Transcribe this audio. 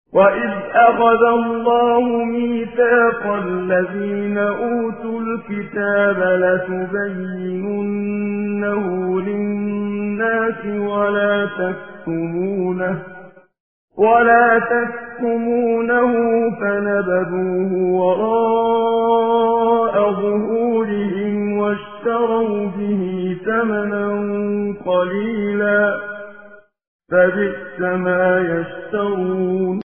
وَإِذْ أَخَذَ اللَّهُ مِيثَاقَ الَّذِينَ أُوتُوا الْكِتَابَ لَتُبَيِّنُنَّهُ لِلنَّاسِ وَلَا تَكْتُمُونَهُ فَنَبَذُوهُ وَرَاءَ ظُهُورِهِمْ وَاشْتَرَوْا بِهِ ثَمَنًا قَلِيلًا ۖ فَبِئْسَ مَا يَشْتَرُونَ